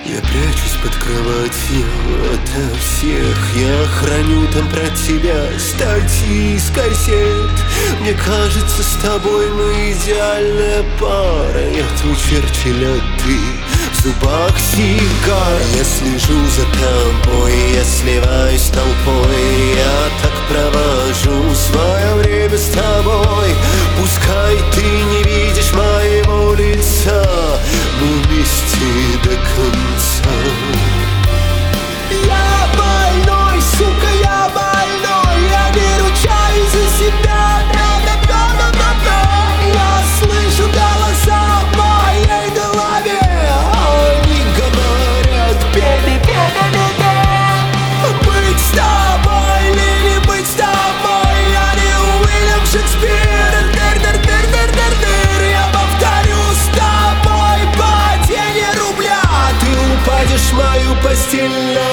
Я прячусь под кроватью ото всех. Я храню там про тебя статьи из газет. Мне кажется, с тобой мы идеальная пара. Я твой Черчилль, а ты в зубах сигар. Я слежу за тобой, я сливаюсь с толпой. Я так провожу свое время с тобой. Пускай ты не видишь моего лица, мы вместе до конца. Я больной, сука, я больной. Я не ручаюсь за себя. Я слышу голоса в моей голове. Они говорят: baby, быть с тобой или не быть с тобой. Я не Уильям Шекспир. Я повторю с тобой падение рубля. Ты упадешь в мою постель.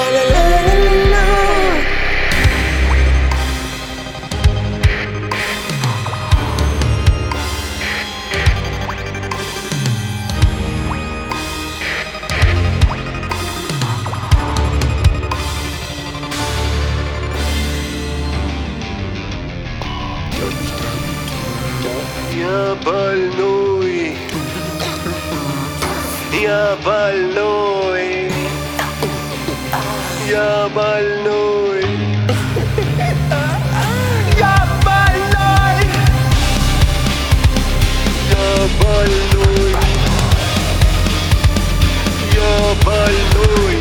Я больной, я больной, я больной, Я больной. я больной, я больной,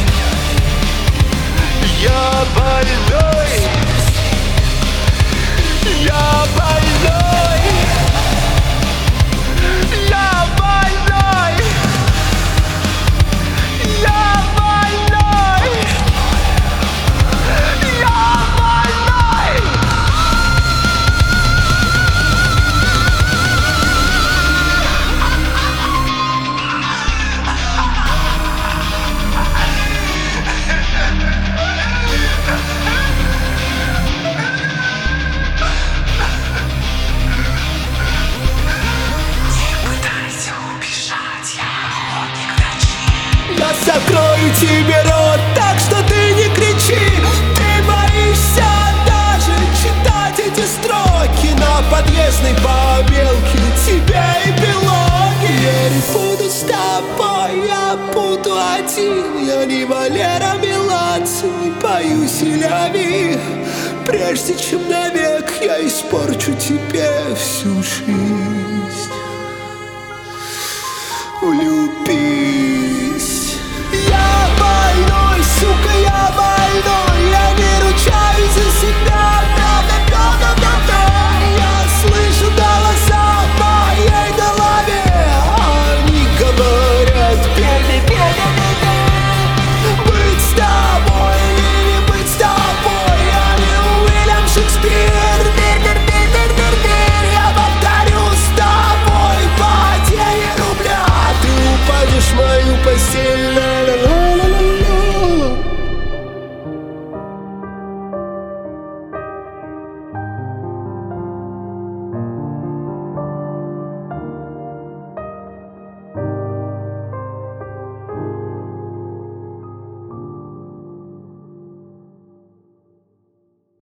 я больной, я больной. Я больной. Я больной. Я больной. Я закрою тебе рот, так что ты не кричи. Ты боишься даже читать эти строки на подъездной побелке. Тебе эпилоги. Я не буду с тобой, я буду один. Я не Валера Меладзе, не боюсь и ляви. Прежде чем навек я испорчу тебе всю жизнь. Улюби.